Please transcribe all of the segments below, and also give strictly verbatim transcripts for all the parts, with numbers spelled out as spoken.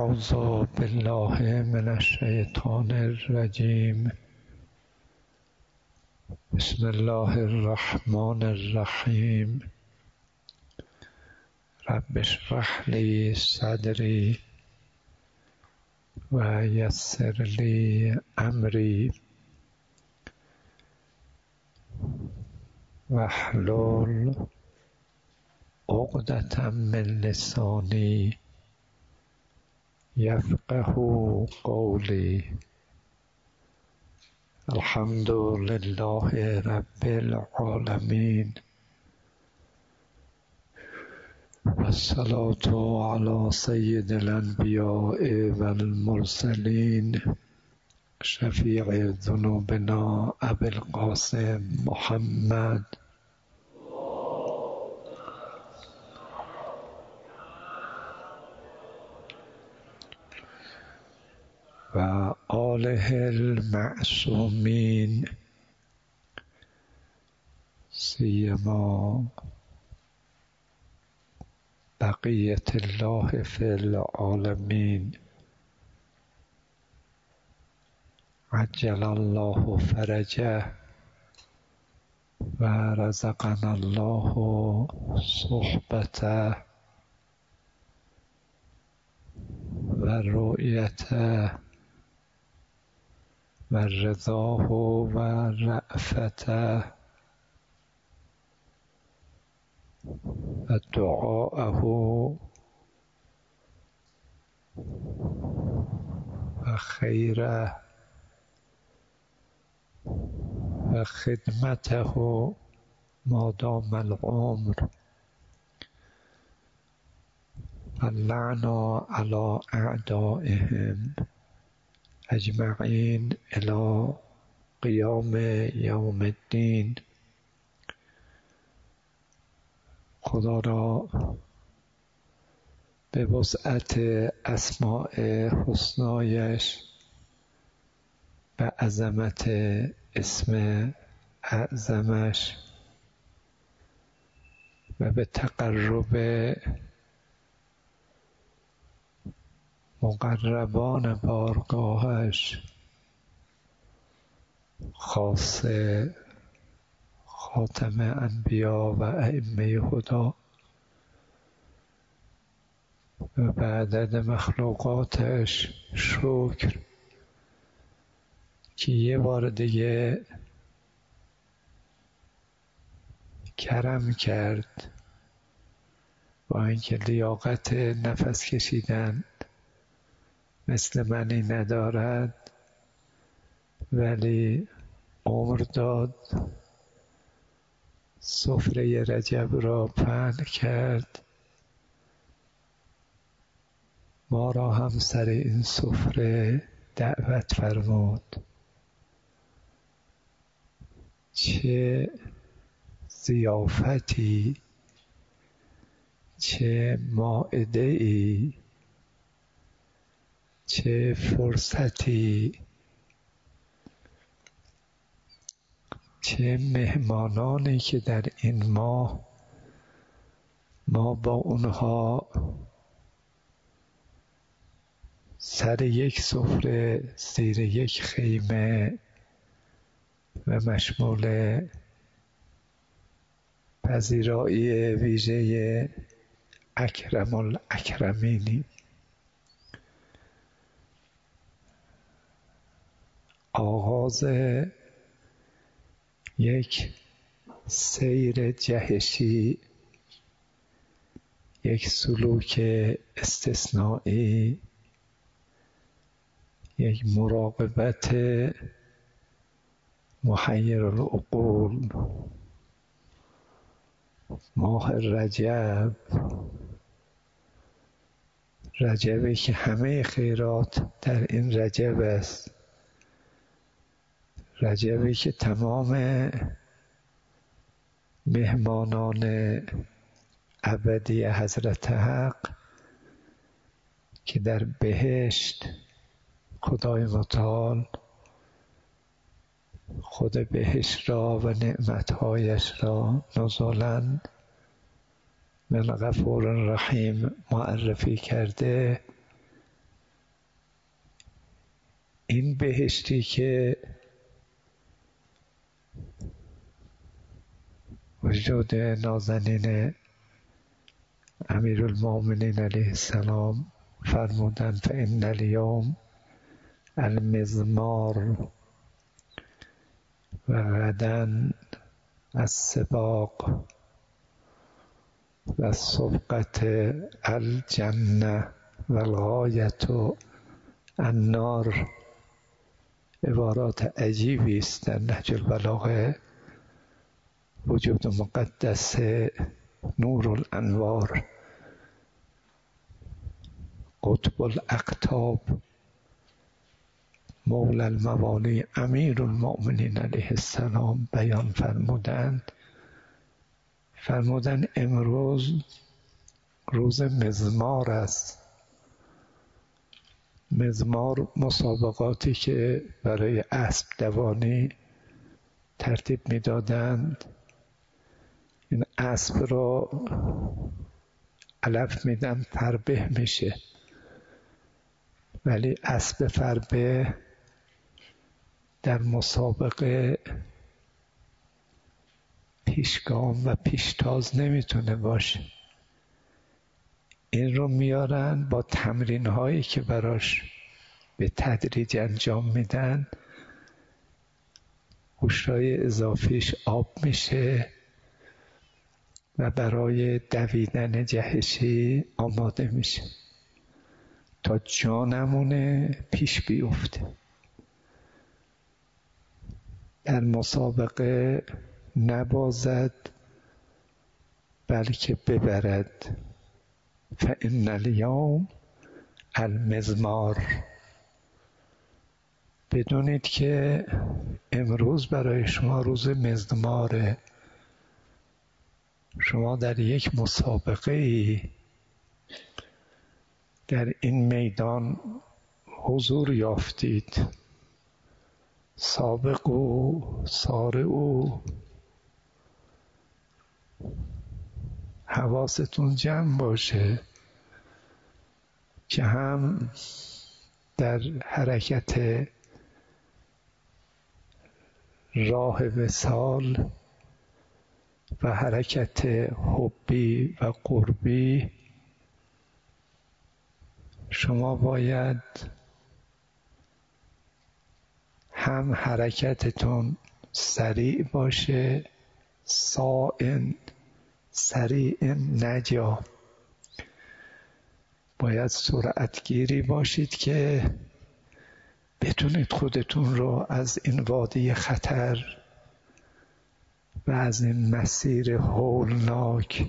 أعوذ بالله من الشیطان الرجیم. بسم الله الرحمن الرحیم. رب اشرح لی صدری و یسر لی امری واحلل عقدة من لسانی یفقهوا قولی. الحمد لله رب العالمین والصلاة علی سید الانبیاء والمرسلین شفیع ذنوبنا ابی القاسم محمد و آله المعصومین سیما بقیة الله فی العالمین عجل الله فرجه و رزقنا الله صحبته و رؤیته و رضاه و رأفته و دعاءه و خیره و خدمته ما دام العمر و اللعن علی اعدائهم اجمعین الی قیام یوم الدین. خدا را به وسعت اسماء حسنایش، به عظمت اسم اعظمش و به تقرب مقربان بارگاهش، خاصه خاتم انبیا و ائمه هدی و به عدد مخلوقاتش شکر که یه بار دیگه کرم کرد، با اینکه لیاقت نفس کشیدن مثل منی ندارد ولی عمر داد، سفره رجب را پهن کرد، ما را هم سر این سفره دعوت فرمود. چه ضیافتی، چه مائده‌ای، چه فرصتی، چه مهمانانی که در این ماه ما با اونها سر یک سفره زیر یک خیمه و مشمول پذیرایی ویژه اکرم الاکرمینی. آغاز یک سیر جهشی، یک سلوک استثنایی، یک مراقبت محیر العقول. ماه رجب، رجبی که همه خیرات در این رجب است، رجبی که تمام مهمانان ابدی حضرت حق که در بهشت خدای متعال خود بهشت را و نعمتهایش را نزولاً من غفور رحیم معرفی کرده، این بهشتی که وجود نازنین امیرالمؤمنین علیه السلام فرمودن فإن الیوم المزمار و غدا السباق و الصبغة الجنه و الغایة النار. عبارات عجیبی است در نهج البلاغه. وجود مقدس نور الانوار، قطب الاقطاب، مولا الموالی امیرالمؤمنین علیه السلام بیان فرمودند. فرمودند امروز روز مزمار است. مزمار مسابقاتی که برای اسب دوانی ترتیب میدادند. این اسب را علف میدن فربه میشه، ولی اسب فربه در مسابقه پیشگام و پیشتاز نمیتونه باشه. این رو میارن با تمرین هایی که براش به تدریج انجام میدن، هوش‌های اضافیش آب میشه و برای دویدن جهشی آماده میشه تا جا نمونه پیش بیفته. در مسابقه نبازد بلکه ببرد. فإن الیوم المزمار. بدونید که امروز برای شما روز مزماره. شما در یک مسابقه ای در این میدان حضور یافتید. سابقوا سارعوا. حواستون جمع باشه که هم در حرکت راه وصال و حرکت حبی و قربی شما باید هم حرکتتون سریع باشه، سائن سریع نجا. باید سرعتگیری باشید که بتونید خودتون رو از این وادی خطر و از این مسیر هولناک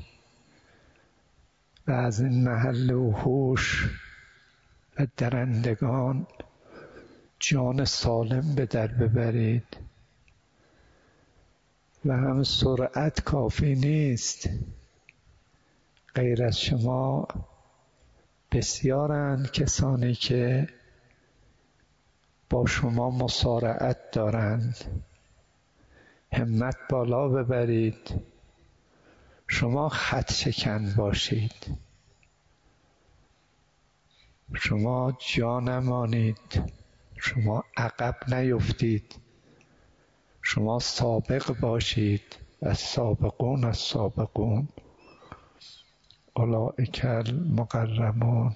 و از این محل وحوش و درندگان جان سالم به در ببرید. و هم سرعت کافی نیست. غیر از شما بسیارند کسانی که با شما مسارعت دارند. همت بالا ببرید. شما خط شکن باشید. شما جا نمانید. شما عقب نیفتید. شما سابق باشید. السابقون السابقون اولئک المقربون.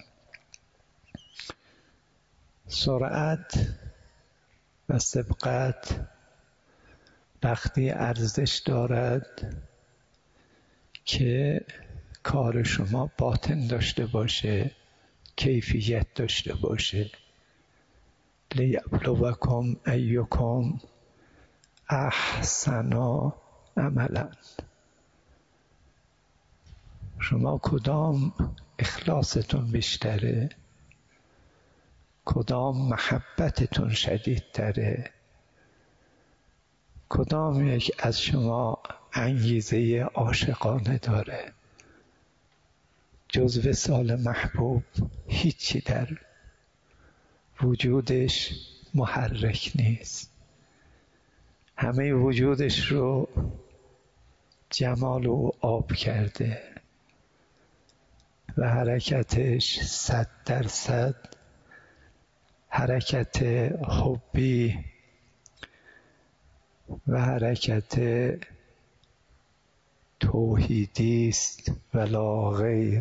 سرعت و سبقت وقتی ارزش دارد که کار شما باطن داشته باشه، کیفیت داشته باشه. لیبلوکم ایکم احسن عملا. شما کدام اخلاصتون بیشتره؟ کدام محبتتون شدیدتره؟ کدام یک از شما انگیزه عاشقانه داره؟ جز وصال محبوب هیچی در وجودش محرک نیست. همه وجودش رو جمال او آب کرده و حرکتش صد درصد حرکت حبی و حرکت توحیدی است ولا غیر.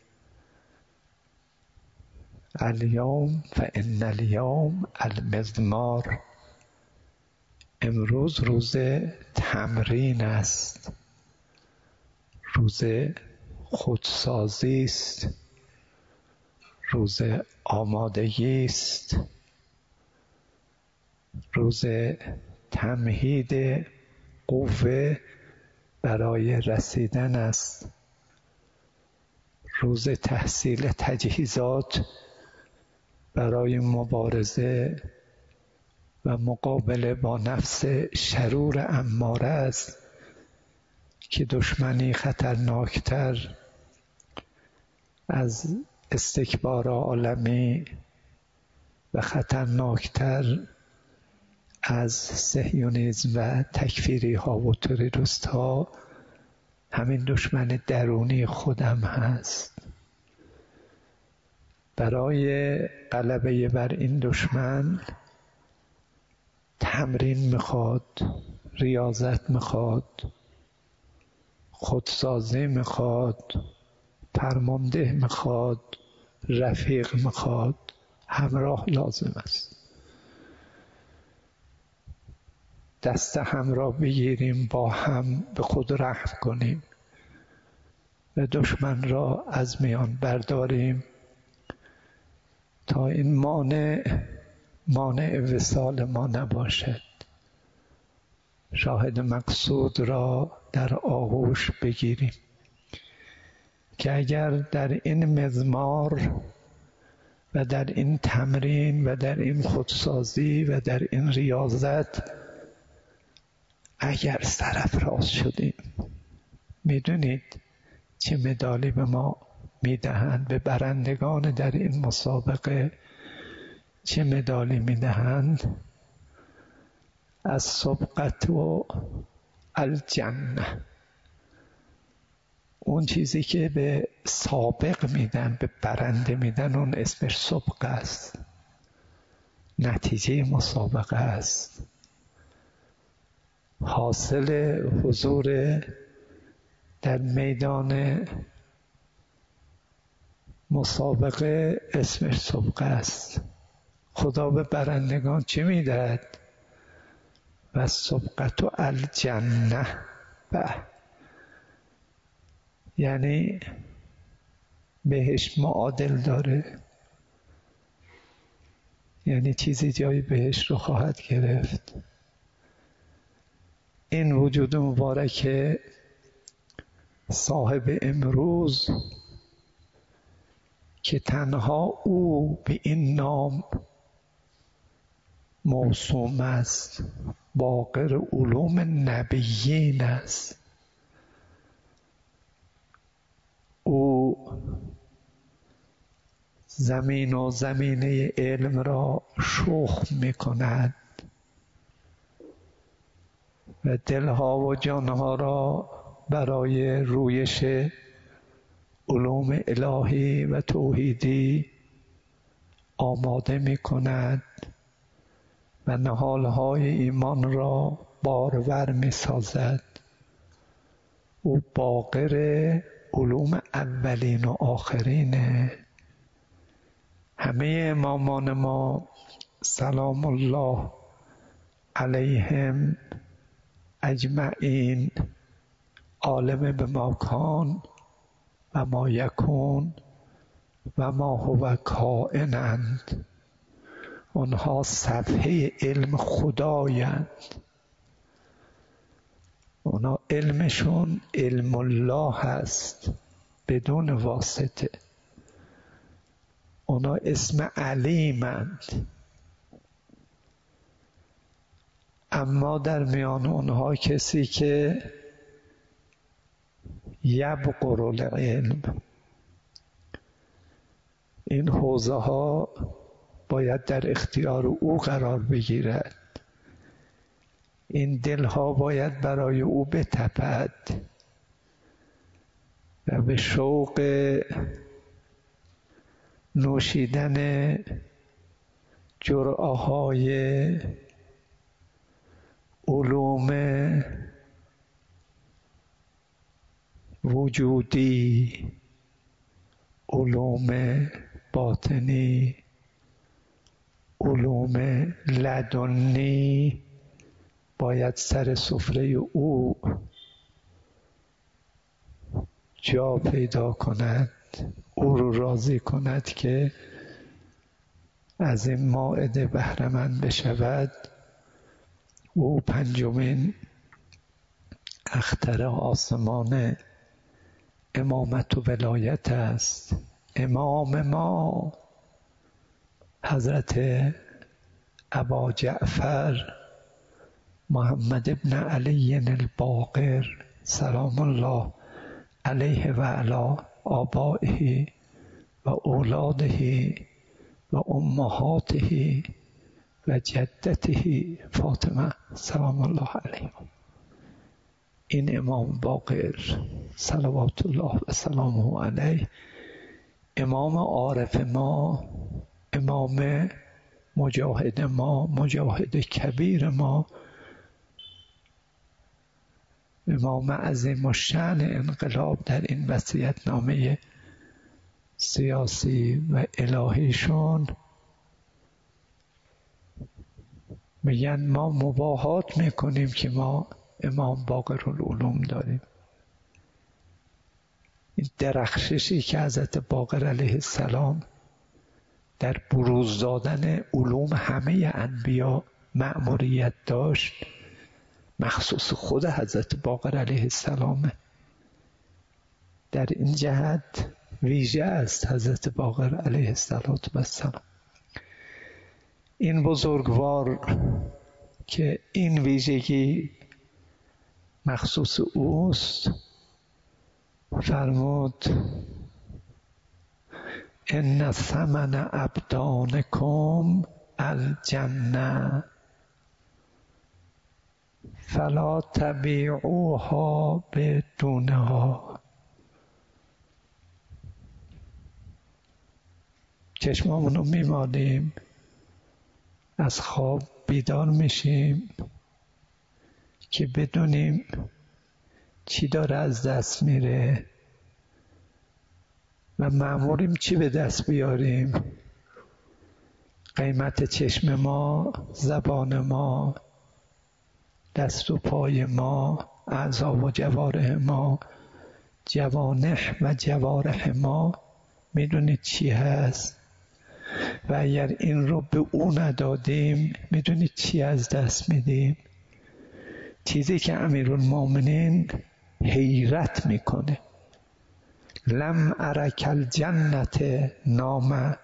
الیوم فان الیوم المضمار. امروز روز تمرین است، روز خودسازی است، روز آمادگی است، روز تمهید قوه برای رسیدن است، روز تحصیل تجهیزات برای مبارزه و مقابله با نفس شرور اماره است که دشمنی خطرناکتر از استکبار عالمی و خطرناکتر از صهیونیسم و تکفیری ها و تروریست ها همین دشمن درونی خودم هست. برای غلبه بر این دشمن تمرین میخواد، ریاضت میخواد، خودسازی میخواد، فرمانده میخواد، رفیق میخواد، همراه لازم است. دست هم را بگیریم، با هم به خود رحم کنیم و دشمن را از میان برداریم تا این مانع مانع وصال ما نباشد. شاهد مقصود را در آغوش بگیریم که اگر در این مضمار و در این تمرین و در این خودسازی و در این ریاضت اگر سرافراز شدیم، میدونید چه مدالی به ما میدهند؟ به برندگان در این مسابقه چه مدالی میدهند؟ از سبقت و الجنه. اون چیزی که به سابق میدن، به برنده میدن، اون اسمش سبقه است، نتیجه مسابقه است. حاصل حضور در میدان مسابقه اسمش سبقه است. خدا به برندگان چه میدهد؟ و سبقت و الجنه. به یعنی بهش معادل داره، یعنی چیزی جای بهش رو خواهد گرفت. این وجود مبارک صاحب امروز که تنها او به این نام موسوم است، باقر علوم نبیین است. او زمین و زمینه علم را شخم می کند و دلها و جانها را برای رویش علوم الهی و توحیدی آماده می کند و نهالهای ایمان را بارور می سازد. او باقر علوم اولین و آخرینه. همه امامان ما سلام الله علیهم اجمعین عالم به ما کان و ما یکون و ما هو کائنند. اونها صفحه علم خدایند. اونها علمشون علم الله هست بدون واسطه. اونها اسم علیمند. اما در میان اونها کسی که یبقر العلم، این حوزه ها باید در اختیار او قرار بگیرد. این دلها باید برای او بتپد و به شوق نوشیدن جرعه های علوم وجودی، علوم باطنی، علوم لدنی باید سر سفره او جا پیدا کند، او رو راضی کند که از این مائده بهره مند بشود. او پنجمین اختر آسمان امامت و ولایت است. امام ما حضرت ابا جعفر محمد ابن علی الباقر سلام الله علیه و علی آبائه و اولاده و امهاته و جدته فاطمه سلام الله علیه. این امام باقر صلوات الله و سلامه علیه، امام عارف ما، امام مجاهد ما، مجاهد کبیر ما، امام عظیم الشأن انقلاب در این وصیت‌نامه سیاسی و الهیشون میگن ما مباهات میکنیم که ما امام باقرالعلوم داریم. این درخششی که حضرت باقر علیه السلام در بروز دادن علوم همه انبیا مأموریت داشت، مخصوص خود حضرت باقر علیه السلام. در این جهت ویژه است حضرت باقر علیه السلام. این بزرگوار که این ویژگی مخصوص اوست فرمود ان ثمن ابدانکم الجنه فلا تبیعوها بدونها. چشمامونو میمالیم، از خواب بیدار میشیم که بدونیم چی داره از دست میره و مأموریم چی به دست بیاریم. قیمت چشم ما، زبان ما، دست و پای ما، اعضا و جوارح ما، جوانح و جوارح ما میدونید چی هست و اگر این رو به او ندادیم میدونید چی از دست میدیم. چیزی که امیرالمومنین حیرت میکنه، لم ارک الجنت نام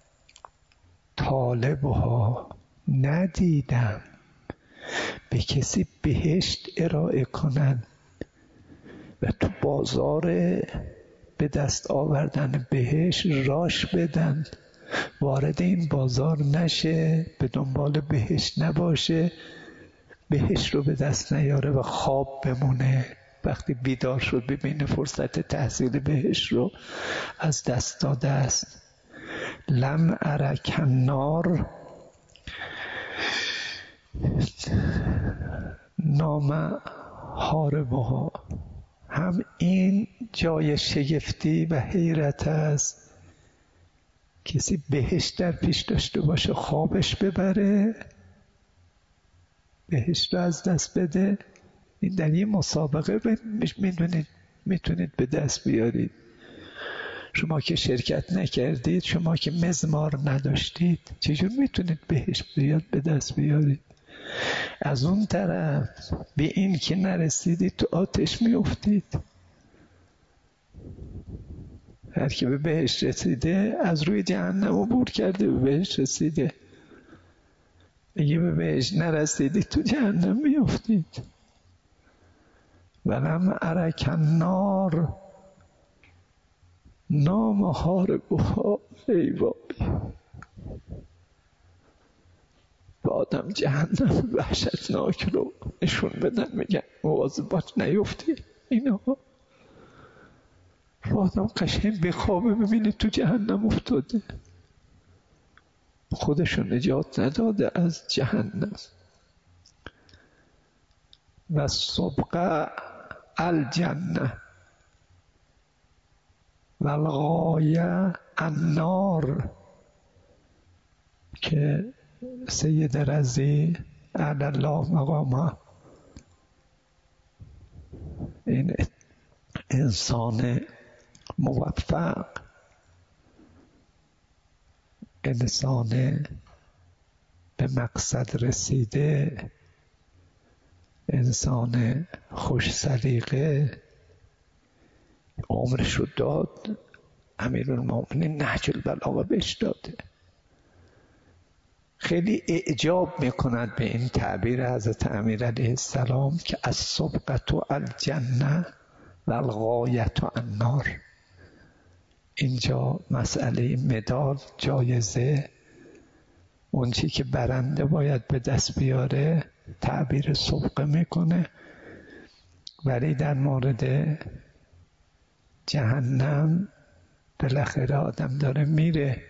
طالبها، ندیدم به کسی بهشت ارائه کنن و تو بازار به دست آوردن بهشت راش بدن، وارد این بازار نشه، به دنبال بهشت نباشه، بهشت رو به دست نیاره و خواب بمونه. وقتی بیدار شد ببینه فرصت تحصیل بهشت رو از دست داده است. لم ارک النار نام حاربها. هم این جای شگفتی و حیرت است، کسی بهشت در پیش داشته باشه خوابش ببره، بهشت رو از دست بده. این در یه مسابقه میدونید میتونید به دست بیارید. شما که شرکت نکردید، شما که مزمار نداشتید، چجور میتونید بهشت بیاد به دست بیارید؟ از اون طرف به این که نرسیدید تو آتش میافتید. هر که به بهشت رسیده از روی جهنم عبور کرده به بهشت رسیده. اگه به بهشت نرسیدید تو جهنم میافتید. ولم ارک النار نام حاربها. ای وای، به آدم جهنم وحشتناک رو نشون بدن، میگن مواظبات نیفتی. اینا آدم قشنگ بخوابه ببینه تو جهنم افتاده. خودشو نجات نداده از جهنم. و سبق الجنه و الغایه النار، که سید رضی اعلی الله مقامه این انسان موفق، انسان به مقصد رسیده، انسان خوش سلیقه، عمرش رو داد، امیرالمومنین نهج البلاغه بهش داده. خیلی اعجاب میکند به این تعبیر حضرت امیر علیه السلام که السبقة الجنه و الغایة النار. اینجا مسئله مدال، جایزه، اون چی که برنده باید به دست بیاره تعبیر سبقه میکنه، ولی در مورد جهنم بالاخره آدم داره میره.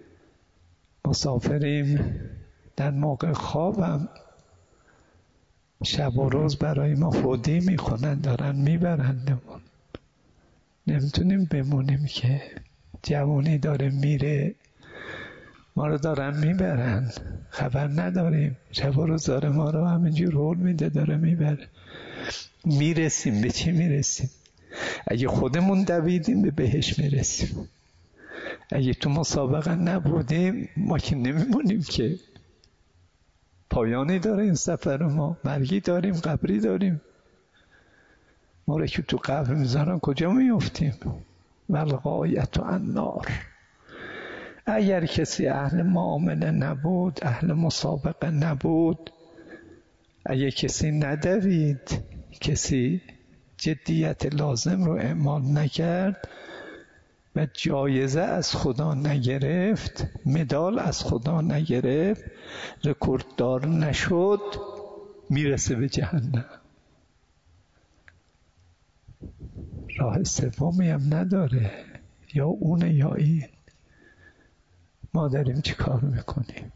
مسافریم، در موقع خوابم شب و روز برای ما خودی میکنن، دارن میبرندمون، نمیتونیم بمونیم که. جوانی داره میره، ما رو دارن میبرن، خبر نداریم، شب و روز داره ما رو همینجور هول میده، داره میبره. میرسیم به چی میرسیم؟ اگه خودمون دویدیم به بهشت میرسیم، اگه تو مسابقه نبودیم ما که نمیمونیم که. پایانی داره این سفر ما، مرگی داریم، قبری داریم. ما رو که تو قبر میذارن کجا میفتیم؟ و الغایة النار. اگر کسی اهل معامله نبود، اهل مسابقه نبود، اگه کسی ندوید، کسی جدیت لازم رو اعمال نکرد و جایزه از خدا نگرفت، مدال از خدا نگرفت، رکورددار نشد، میرسه به جهنم. راه سومی هم نداره، یا اونه یا این. ما داریم چی کار میکنیم؟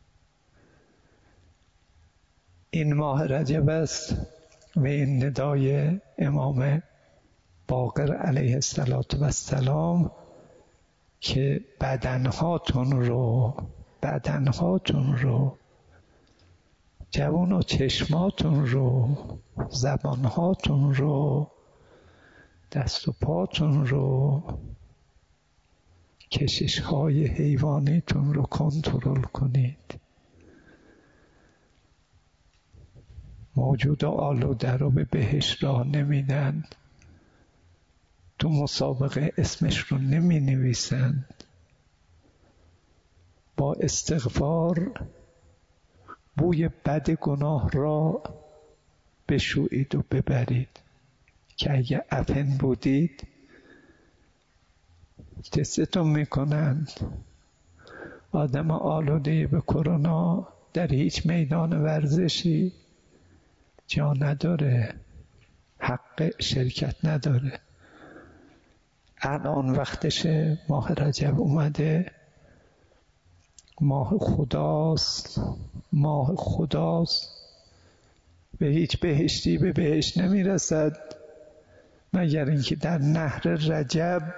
این ماه رجب است و این ندای امام باقر علیه السلام که بدنهاتون رو بدنهاتون رو جوان و چشماتون رو، زبانهاتون رو، دست و پاتون رو، کشش‌های حیوانیتون رو کنترل کنید. موجود آلوده رو به بهشت راه نمیدن، تو مسابقه اسمش رو نمی نویسند. با استغفار بوی بد گناه را بشویید و ببرید که اگه افن بودید تستتون میکنند. آدم آلوده به کرونا در هیچ میدان ورزشی جا نداره، حق شرکت نداره. الان وقتشه، ماه رجب اومده، ماه خداست، ماه خداست. به هیچ بهشتی به بهشت نمیرسد مگر اینکه در نهر رجب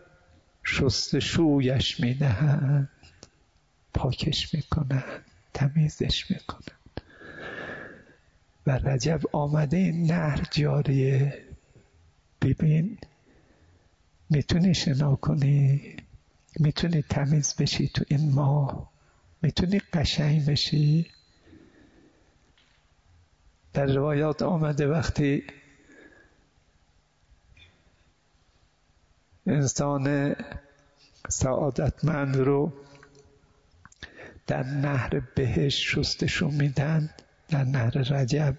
شستشویش میدهند، پاکش میکنند، تمیزش میکنند. و رجب آمده این نهر جاریه. ببین، میتونی شنا کنی، میتونی تمیز بشی تو این ماه، میتونی قشنگ بشی. در روایات آمده وقتی انسان سعادتمند رو در نهر بهشت شستشو میدن، در نهر رجب،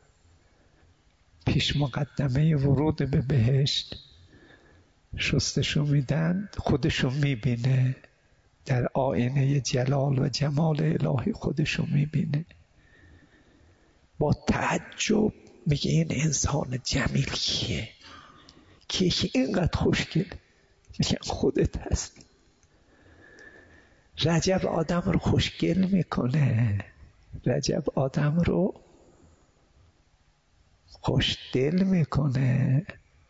پیش مقدمه ورود به بهشت شستشو میدن، خودشو میبینه در آینه جلال و جمال الهی، خودشو میبینه. با تعجب میگه این انسان جمیل کیه؟ کیه که اینقدر خوشگل؟ میگه خودت هست. رجب آدم رو خوشگل میکنه، رجب آدم رو خوشدل میکنه،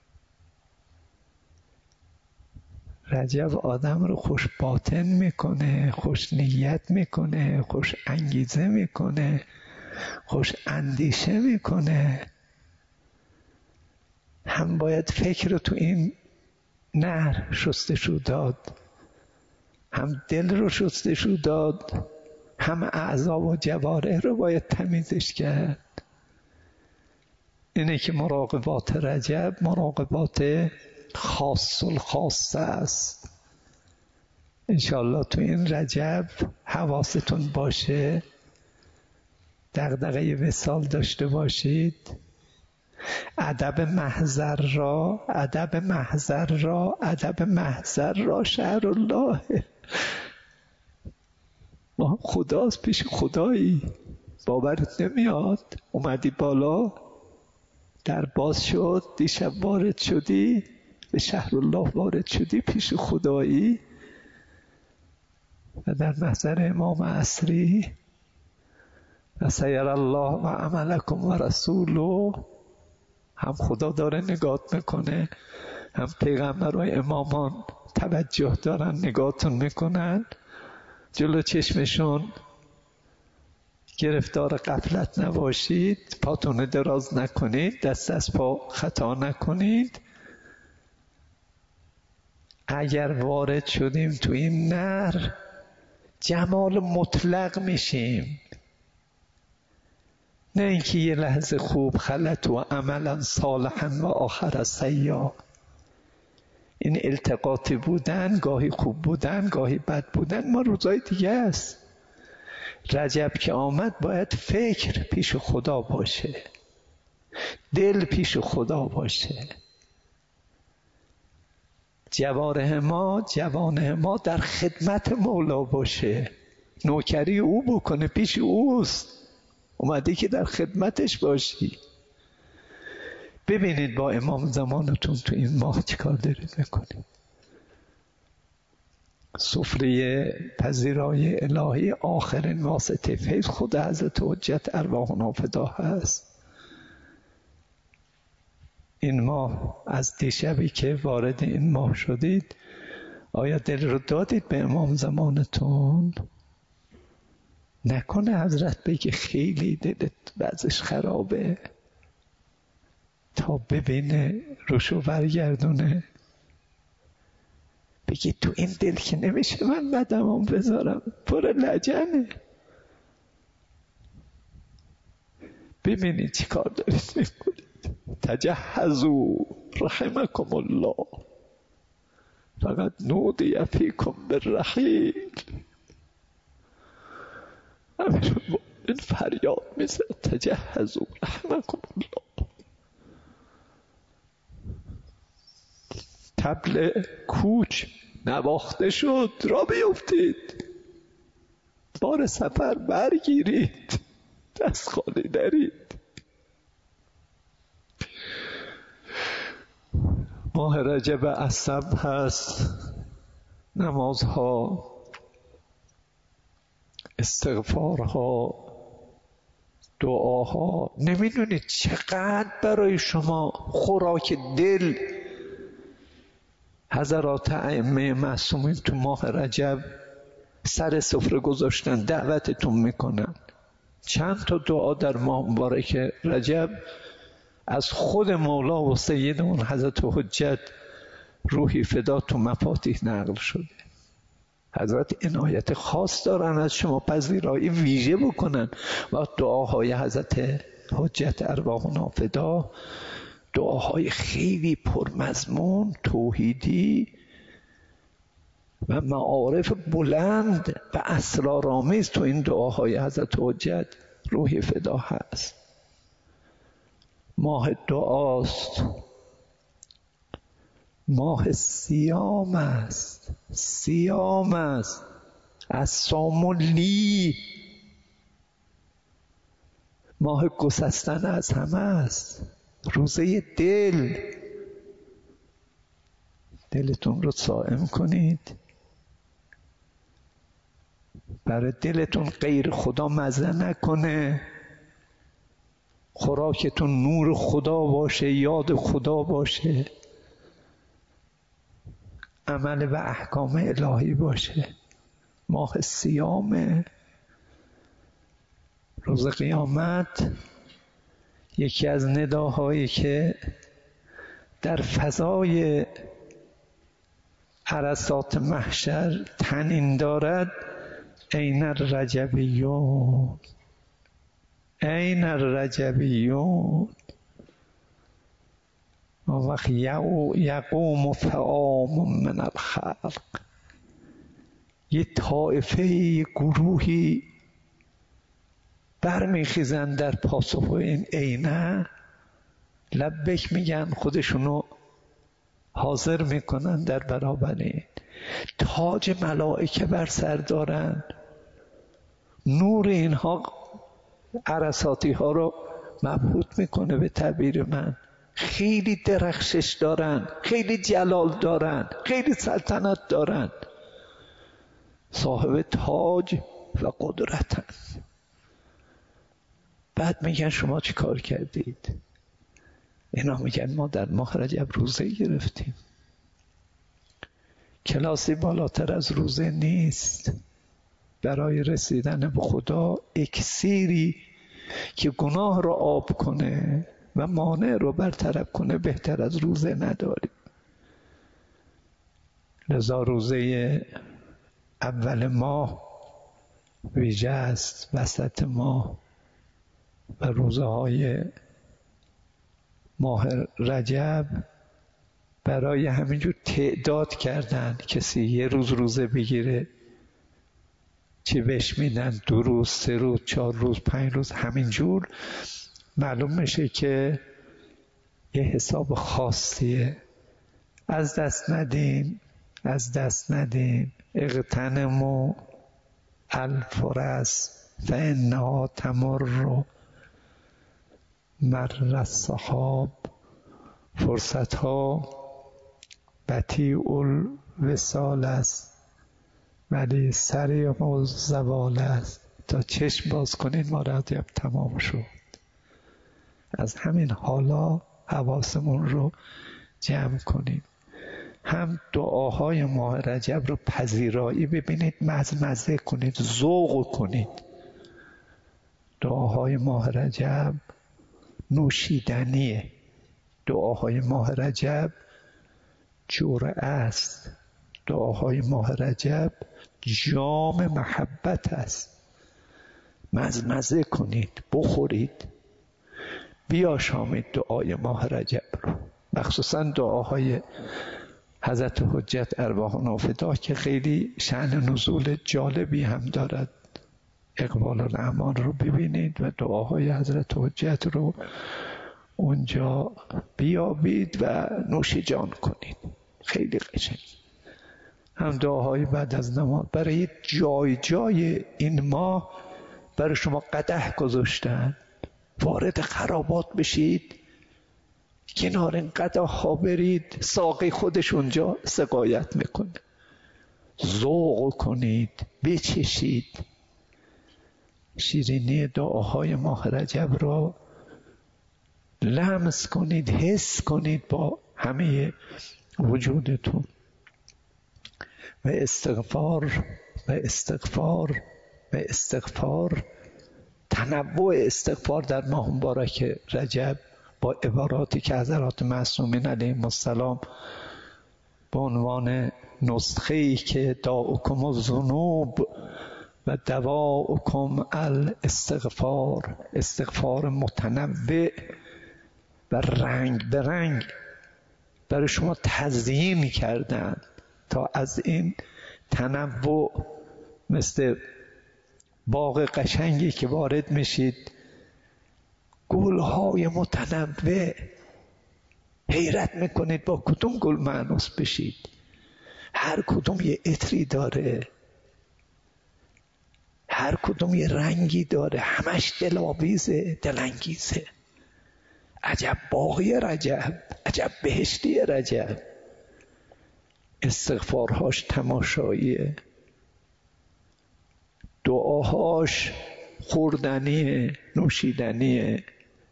رجب آدم رو خوش باطن میکنه، خوش نیت میکنه، خوش انگیزه میکنه، خوش اندیشه میکنه. هم باید فکر رو تو این نهر شستشو داد، هم دل رو شستشو داد، هم اعضا و جوارح رو باید تمیزش کرد. اینه که مراقبات رجب مراقبات خاص الخاصه است. انشاءالله تو این رجب حواستون باشه، دغدغه وصال داشته باشید، ادب محضر را ادب محضر را ادب محضر را شهر الله. ما خداست، پیش خدایی، باورت نمیاد؟ اومدی بالا، در باز شد، دیشب وارد شدی به شهر الله، وارد شدی پیش خدایی. و در محضر امام عصری و سیر الله و عملکم و رسوله، هم خدا داره نگات میکنه، هم پیغمبر و امامان توجه دارن نگاتون میکنن، جلو چشمشون گرفتار غفلت نباشید، پاتون دراز نکنید، دست از پا خطا نکنید. اگر وارد شدیم تو این نهر جمال مطلق میشیم، نه اینکه یه لحظه خوب خلط و عملا صالحا و آخر سیئا. این التقاطی بودن، گاهی خوب بودن گاهی بد بودن ما روزای دیگه است. رجب که آمد باید فکر پیش خدا باشه، دل پیش خدا باشه، جوارح ما جوانح ما در خدمت مولا باشه، نوکری او بکنه، پیش اوست، اومدی که در خدمتش باشی. ببینید با امام زمانتون تو این ماه چیکار دارید میکنید. سفره پذیرای الهی آخرین واسطه فیض خود حضرت حجت ارواحنا فدا هست. این ماه از دیشبی که وارد این ماه شدید، آیا دل رو دادید به امام زمانتون؟ نکنه حضرت بگه خیلی دلت وضعش خرابه، تا ببینه روشو برگردونه، بگی تو این دل که نمیشه من قدمم بذارم، پر لجنه. ببینید چی کار دارید میکنید. تجهزوا رحمکم الله، فقط نودی فیکم بالرحیل. همین این فریاد میزه تجهزوا رحمکم الله. طبل کوچ نواخته شد، را بیفتید، بار سفر برگیرید، دست خالی نرید. ماه رجب عصب هست، نمازها، استغفارها، دعاها، نمیدونید چقدر برای شما خوراک دل. حضرات ائمه معصومین تو ماه رجب سر سفره گذاشتن، دعوتتون میکنن. چند تا دعا در ماه مبارک رجب از خود مولا و سیدمون حضرت حجت روحی فدا تو مفاتیح نقل شده. حضرت عنایت خاص دارن از شما، پذیرایی ویژه بکنن و دعاهای حضرت حجت ارواحنا فدا، دعاهای خیلی پرمضمون، توحیدی و معارف بلند و اسرارآمیز تو این دعاهای حضرت حجت روحی فدا هست. ماه دعاست، ماه صیام است، صیام است، الصوم لی، ماه گسستن از همه است، روزه دل. دلتون رو صائم کنید، برای دلتون غیر خدا مزه نکنه، خوراکتون نور خدا باشه، یاد خدا باشه، عمل به احکام الهی باشه. ماه صیام روز قیامت یکی از نداهایی که در فضای عرصات محشر طنین دارد، این الرجبیون، این الرجبیون. وقت یقوم فئام من الخلق، یه طایفه، یه گروهی برمیخیزن در پاسخ این عینه، لبک میگن، خودشونو حاضر میکنن در برابر این. تاج ملائکه بر سر دارن، نور اینها عرصاتی ها رو مبهوت میکنه. به تعبیر من خیلی درخشش دارن، خیلی جلال دارن، خیلی سلطنت دارن، صاحب تاج و قدرتن. بعد میگن شما چی کار کردید؟ اینا میگن ما در ماه رجب روزه گرفتیم. کلاسی بالاتر از روزه نیست. برای رسیدن به خدا اکسیری که گناه رو آب کنه و مانع رو برطرف کنه بهتر از روزه نداریم. لذا روزه اول ماه ویژه است، وسط ماه و روزه های ماه رجب برای همینجور تعداد کردن. کسی یه روز روزه بگیره چی بهش میدن؟ دو روز، سه روز، چهار روز، پنج روز. همینجور معلوم میشه که یه حساب خاصیه. از دست ندین، از دست ندین. اغتنموا الفرص فانها تمر مر السحاب. فرصت ها بطیء الوصال است ولی سریع الزوال است. تا چشم باز کنین ما رجب تمام شد. از همین حالا حواسمون رو جمع کنیم. هم دعاهای ماه رجب رو پذیرایی ببینید، مزمزه کنید، ذوق کنید. دعاهای ماه رجب نوشیدنیه. دعاهای ماه رجب جرعه است. دعاهای ماه رجب جام محبت است. مزمزه کنید، بخورید، بیاشامید دعای ماه رجب رو. مخصوصا دعاهای حضرت حجت ارواحنا فدا که خیلی شأن نزول جالبی هم دارد. اقبال الاعمال رو ببینید و دعاهای حضرت حجت رو اونجا بیابید و نوش جان کنید. خیلی قشنگ. هم دعاهای بعد از نماز. برای جای جای این ماه برای شما قدح گذاشتن، وارد خرابات بشید، کنار این قدح ها برید، ساقی خودش اونجا سقایت میکنه. ذوق کنید، بچشید. شیرینی دعاهای ماه رجب را لمس کنید، حس کنید با همه وجودتون. و استغفار و استغفار و استغفار. تنوع استغفار در ماه مبارک رجب با عباراتی که حضرات معصومین علیهم السلام به عنوان نسخه‌ای که داؤکم الذنوب و دواؤکم الاستغفار، استغفار متنوع و رنگ به رنگ برای شما تزیین کردن تا از این تنوع، مثل باغ قشنگی که وارد میشید، گلهای متنوع، حیرت میکنید با کدوم گل مانوس بشید. هر کدوم یه عطری داره، هر کدوم یه رنگی داره، همش دلاویزه، دلانگیزه. عجب باغی رجب، عجب بهشتی رجب. استغفارهاش تماشاییه. دعاهاش خوردنیه، نوشیدنیه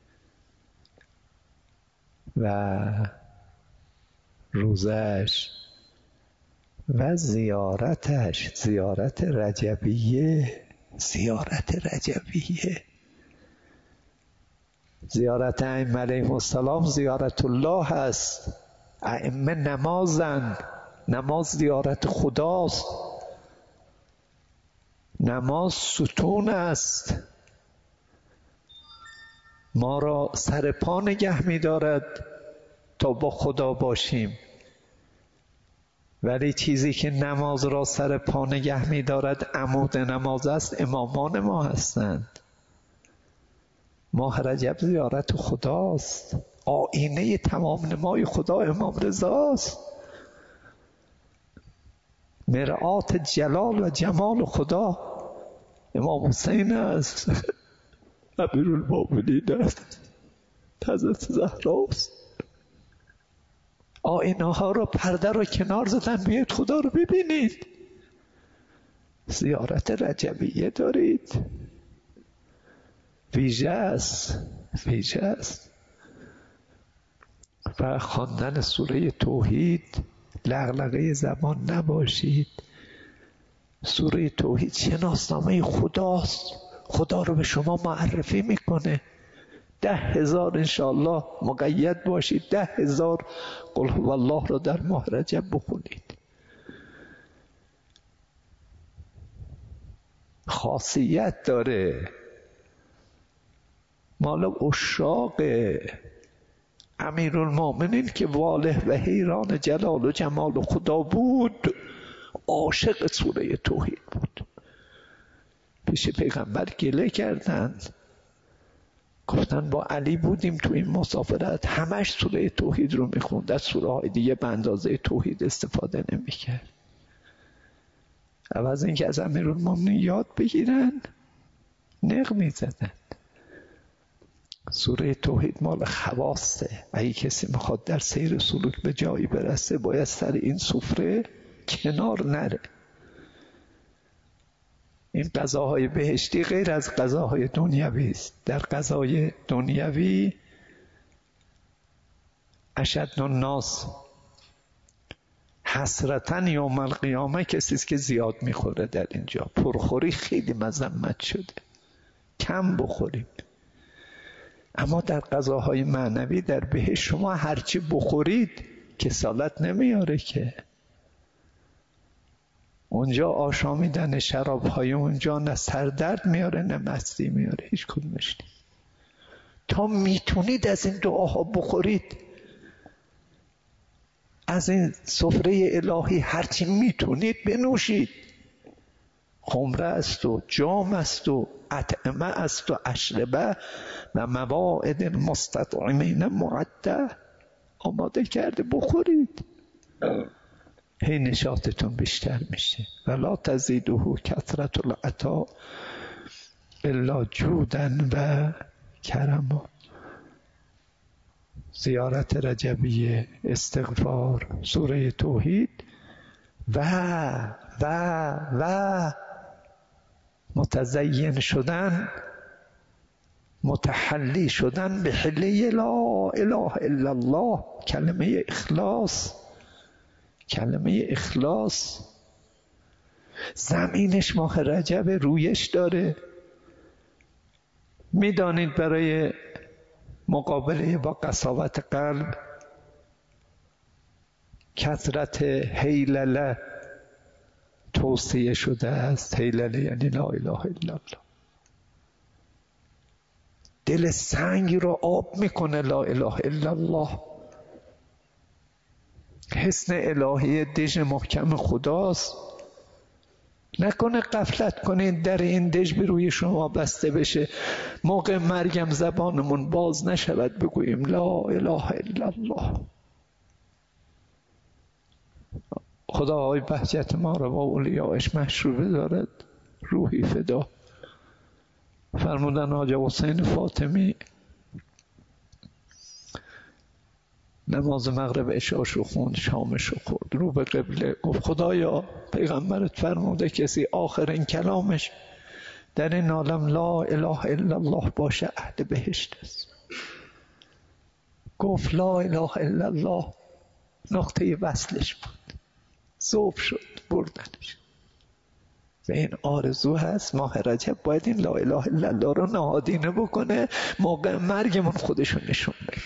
و روزش و زیارتش، زیارت رجبیه، زیارت رجبیه، زیارت ائمه علیهم السلام زیارت الله هست. ائمه نمازند، نماز زیارت خداست، نماز ستون است، ما را سر پا نگه می دارد تا با خدا باشیم. ولی چیزی که نماز را سر پا نگه می دارد عمود نماز است، امامان ما هستند. ماه رجب زیارت خداست، آینه تمام نمای خدا امام رضاست، مرآت جلال و جمال خدا امام حسین است، امیرالمومنین است، حضرت زهراست. آینه ها رو، پرده رو کنار زدن، بیاید خدا رو ببینید. زیارت رجبیه دارید، ویژه است، ویژه است. و خواندن سوره توحید، لغلقه زبان نباشید. سوره توحید شناسنامه خداست، خدا رو به شما معرفی میکنه. ده هزار انشاءالله مقید باشید، ده هزار قل هو الله رو در ماه رجب بخونید. خاصیت داره، مال عشاق امیرالمومنین که واله و حیران جلال و جمال خدا بود، عاشق سوره توحید بود. پیش پیغمبر گله کردند، گفتن با علی بودیم تو این مسافرت، همش سوره توحید رو میخوند، از سوره های دیگه به اندازه توحید استفاده نمیکرد. عوض اینکه از امیرالمومنین یاد بگیرن، نق میزدن. سوره توحید مال خواسته. اگه کسی میخواد در سیر سلوک به جایی برسه، باید سر این سفره کنار نره. این غذاهای بهشتی غیر از غذاهای دنیوی است. در غذای دنیوی اشد الناس حسرتن یوم القیامه کسی است که زیاد میخوره. در اینجا پرخوری خیلی مذمت شده، کم بخوریم. اما در غذاهای معنوی در بهشت شما هرچی بخورید کسالت نمیاره که. اونجا آشامیدن شرابهای اونجا نه سردرد میاره نه مستی میاره، هیچ کدومش نیست. تا میتونید از این دعاها بخورید، از این سفره الهی هرچی میتونید بنوشید. خمره است و جام است و اطعمه است و اشربه و مواعد المستطعمین معده، آماده کرده بخورید، هی نشاطتون بیشتر میشه. ولا تزیده کثرت العطا الا جودا و کرما. زیارت رجبیه، استغفار، سوره توحید و و و متزین شدن، متحلی شدن به حله لا اله الا الله، کلمه اخلاص، کلمه اخلاص. زمینش ماه رجب رویش داره. میدانید برای مقابله با قساوت قلب کثرت هیلله توصیه شده است. هیلله یعنی لا اله الا الله. دل سنگ رو آب میکنه لا اله الا الله. حسن الهی دژ محکم خداست. نکنه غفلت کنید در این دژ به روی شما بسته بشه، موقع مرگم زبانمون باز نشود بگوییم لا اله الا الله. خدای بهجت ما را با اولیاءش مشروبه دارد، روحی فدا. فرمودن حاج حسین فاطمی نماز مغرب عشاشو خوند، شامشو خورد، رو به قبله گفت خدایا پیغمبرت فرموده کسی آخرین کلامش در این عالم لا اله الا الله باشه اهل بهشت است. گفت لا اله الا الله نقطه وصلش بود، ذوب شد بردنش. و این آرزو هست ماه رجب باید این لا اله الا الله رو نهادینه بکنه، موقع مرگمون خودشون نشون بده.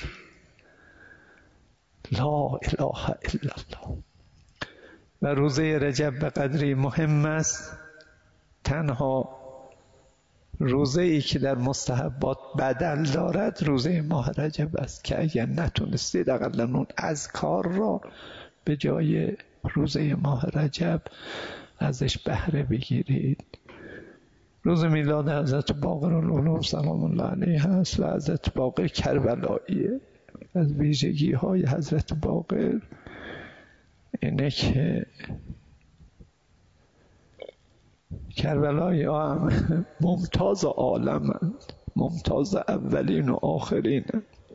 لا اله الا الله. و روزه رجب به قدری مهم است، تنها روزه ای که در مستحبات بدل دارد روزه ماه رجب است که اگر نتونستید اقلا اون اذکار را به جای روزه ماه رجب ازش بهره بگیرید. روز میلاد حضرت باقرالعلوم سلام الله علیه هست و حضرت باقر کربلاییه. از ویژگی های حضرت باقر اینه که کربلایی ها هم ممتاز عالمند، ممتاز اولین و آخرین.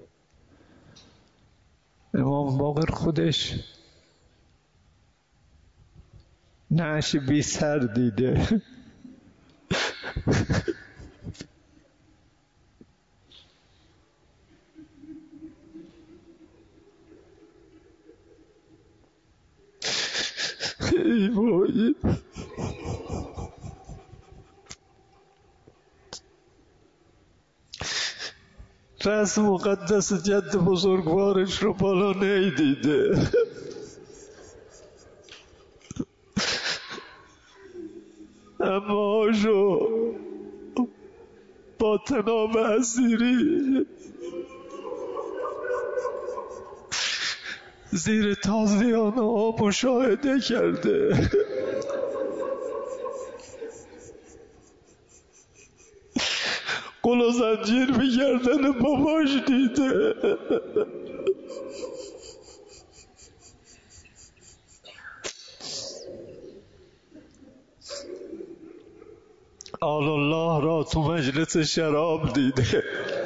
امام باقر خودش نعش بی سر دیده. ای وای، رأس مقدس جد بزرگوارش رو بالا نیدیده. اما شو با تناب اسیری زیر تازیانه ها مشاهده کرده. قل و زنجیر به گردن باباش دیده. آل الله را تو مجلس شراب دیده.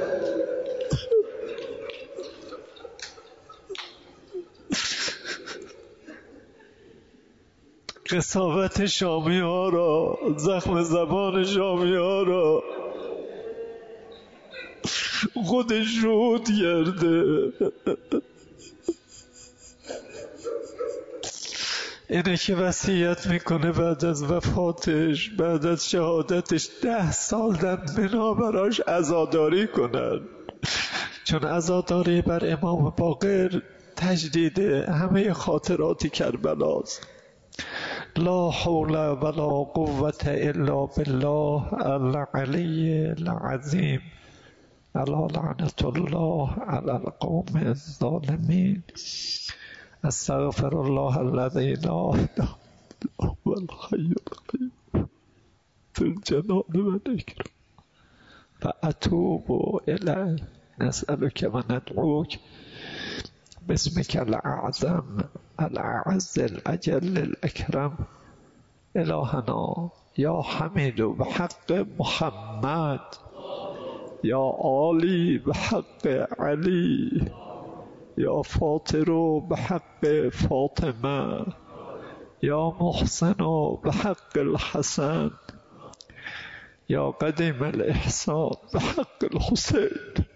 قساوت شامی ها را، زخم زبان شامی ها را خودش شهود کرده. اینه که وصیت میکنه بعد از وفاتش، بعد از شهادتش ده سال در بنا براش عزاداری کنن، چون عزاداری بر امام باقر تجدید همه خاطرات کربلاست. لا حول ولا قوة الا بالله العلی العظیم. الا لعنت الله علی القوم الظالمین. استغفر الله الذي لا اله الا هو الحي القيوم في الجلال والاكرام فاتوب الیه. نسألك وندعوك باسمك الاعظم الاعز الاجل الاکرم. الهنا یا حمید بحق محمد، یا عالی بحق علی، یا فاطر بحق فاطمه، یا محسن بحق الحسن، یا قدیم الاحسان بحق الحسین.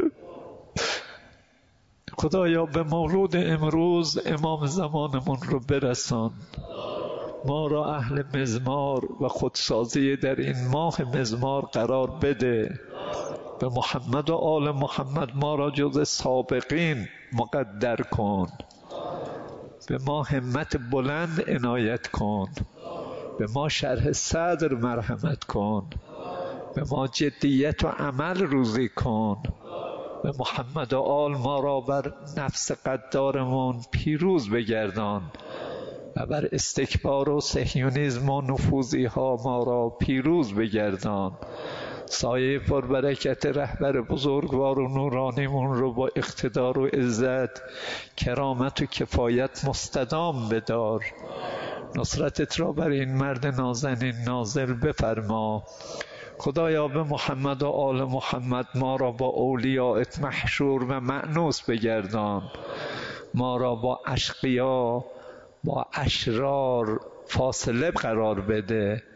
خدایا به مولود امروز امام زمانمون رو برسان، ما را اهل مزمار و خودسازی در این ماه مزمار قرار بده. به محمد و آل محمد ما را جز سابقین مقدر کن. به ما همت بلند عنایت کن. به ما شرح صدر مرحمت کن. به ما جدیت و عمل روزی کن. به محمد و آل ما را بر نفس قدارمون پیروز بگردان و بر استکبار و صهیونیسم و نفوذی ها ما را پیروز بگردان. سایه پربرکت رهبر بزرگوار و نورانیمون رو با اقتدار و عزت، کرامت و کفایت مستدام بدار. نصرتت را بر این مرد نازنین نازل بفرما. خدایا به محمد و آل محمد ما را با اولیاءت محشور و مأنوس بگردان. ما را با اشقیا، با اشرار فاصله قرار بده.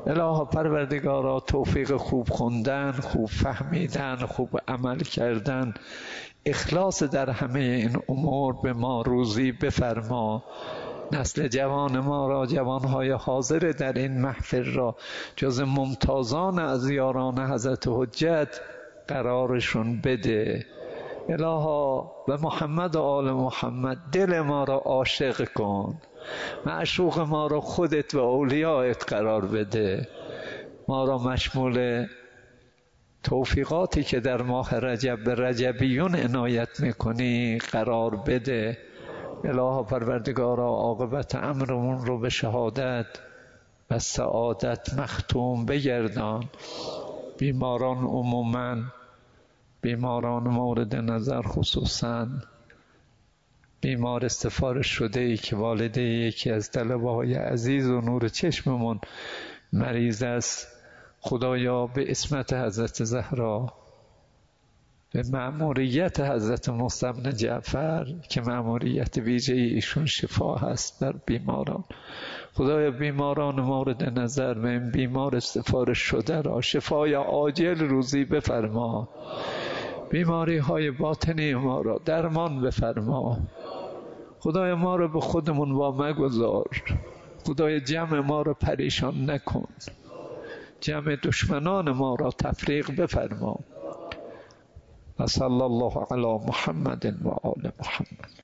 الها پروردگارا توفیق خوب خوندن، خوب فهمیدن، خوب عمل کردن، اخلاص در همه این امور به ما روزی بفرما. نسل جوان ما را، جوانهای حاضر در این محفل را جز ممتازان از یاران حضرت حجت قرارشون بده. الها به محمد و آل محمد دل ما را عاشق کن، معشوق ما را خودت و اولیایت قرار بده، ما را مشمول توفیقاتی که در ماه رجب به رجبیون عنایت میکنی قرار بده. الها پروردگارا عاقبت امرمون رو به شهادت و سعادت مختوم بگردان. بیماران عموماً، بیماران مورد نظر خصوصاً، بیمار سفارش شده ای که والده یکی از طلبه های عزیز و نور چشممون مریض است، خدایا به اسمت حضرت زهرا، به مأموریت حضرت موسی بن جعفر که مأموریت ویژه ایشون شفا هست در بیماران، خدایا بیماران مورد نظر و این بیمار سفارش شده را شفای عاجل روزی بفرما، بیماری های باطنی ما را درمان بفرما. خدایا ما را به خودمون وا مگذار، خدایا جمع ما را پریشان نکن، جمع دشمنان ما را تفریق بفرما. و صلی الله علی محمد و آل محمد.